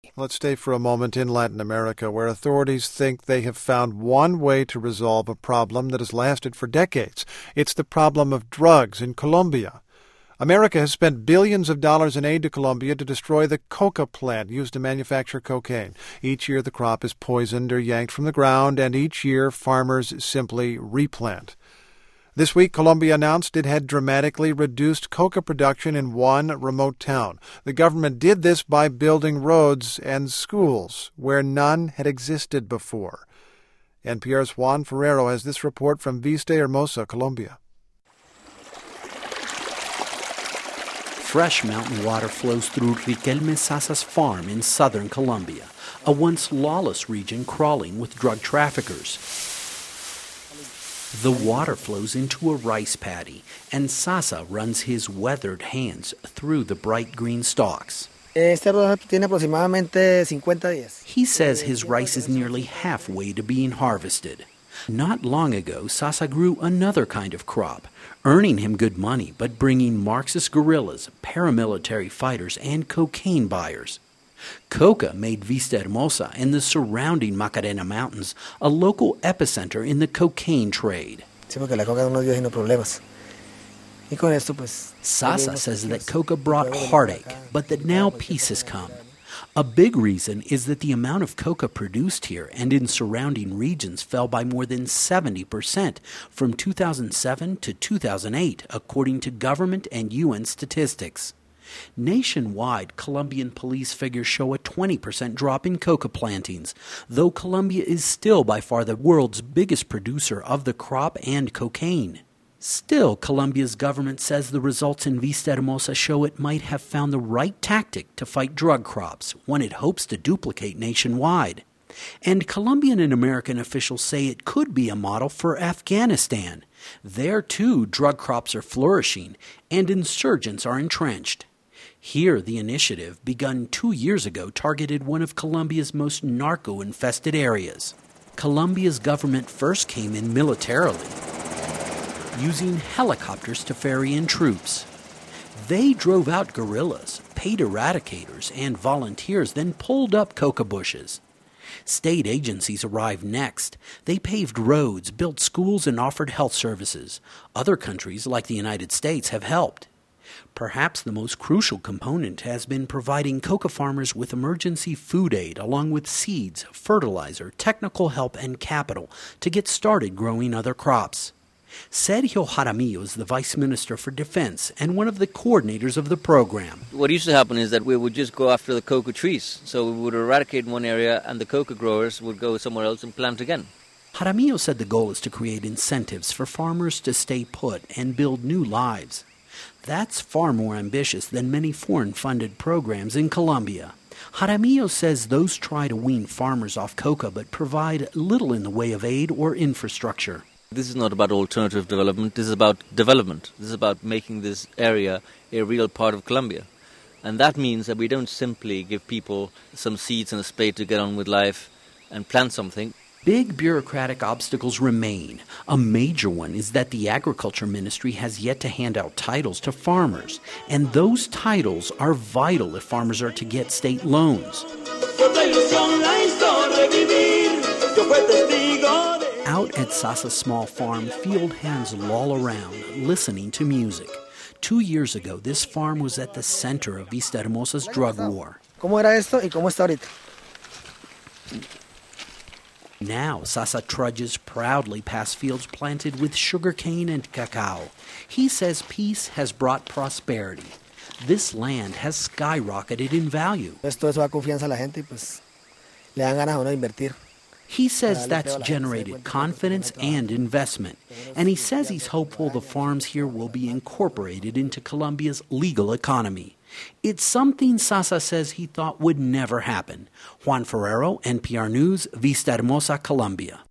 Let's stay for a moment in Latin America, where authorities think they have found one way to resolve a problem that has lasted for decades. It's the problem of drugs in Colombia. America has spent billions of dollars in aid to Colombia to destroy the coca plant used to manufacture cocaine. Each year the crop is poisoned or yanked from the ground, and each year farmers simply replant. This week, Colombia announced it had dramatically reduced coca production in one remote town. The government did this by building roads and schools where none had existed before. NPR's Juan Ferrero has this report from Vista Hermosa, Colombia. Fresh mountain water flows through Riquelme Sasa's farm in southern Colombia, a once lawless region crawling with drug traffickers. The water flows into a rice paddy, and Sasa runs his weathered hands through the bright green stalks. He says his rice is nearly halfway to being harvested. Not long ago, Sasa grew another kind of crop, earning him good money, but bringing Marxist guerrillas, paramilitary fighters, and cocaine buyers. Coca made Vista Hermosa and the surrounding Macarena Mountains a local epicenter in the cocaine trade. Sasa says that coca brought heartache, but that now peace has come. A big reason is that the amount of coca produced here and in surrounding regions fell by more than 70% from 2007 to 2008, according to government and UN statistics. Nationwide, Colombian police figures show a 20% drop in coca plantings, though Colombia is still by far the world's biggest producer of the crop and cocaine. Still, Colombia's government says the results in Vista Hermosa show it might have found the right tactic to fight drug crops, one it hopes to duplicate nationwide. And Colombian and American officials say it could be a model for Afghanistan. There, too, drug crops are flourishing and insurgents are entrenched. Here, the initiative, begun 2 years ago, targeted one of Colombia's most narco-infested areas. Colombia's government first came in militarily, using helicopters to ferry in troops. They drove out guerrillas, paid eradicators, and volunteers, then pulled up coca bushes. State agencies arrived next. They paved roads, built schools, and offered health services. Other countries, like the United States, have helped. Perhaps the most crucial component has been providing coca farmers with emergency food aid, along with seeds, fertilizer, technical help, and capital to get started growing other crops. Sergio Jaramillo is the Vice Minister for Defense and one of the coordinators of the program. What used to happen is that we would just go after the coca trees. So we would eradicate in one area and the coca growers would go somewhere else and plant again. Jaramillo said the goal is to create incentives for farmers to stay put and build new lives. That's far more ambitious than many foreign-funded programs in Colombia. Jaramillo says those try to wean farmers off coca but provide little in the way of aid or infrastructure. This is not about alternative development. This is about development. This is about making this area a real part of Colombia. And that means that we don't simply give people some seeds and a spade to get on with life and plant something. Big bureaucratic obstacles remain. A major one is that the Agriculture Ministry has yet to hand out titles to farmers, and those titles are vital if farmers are to get state loans. Out at Sasa's small farm, field hands loll around, listening to music. 2 years ago, this farm was at the center of Vista Hermosa's drug war. Now, Sasa trudges proudly past fields planted with sugarcane and cacao. He says peace has brought prosperity. This land has skyrocketed in value. He says that's generated confidence and investment, and he says he's hopeful the farms here will be incorporated into Colombia's legal economy. It's something Sasa says he thought would never happen. Juan Ferrero, NPR News, Vista Hermosa, Colombia.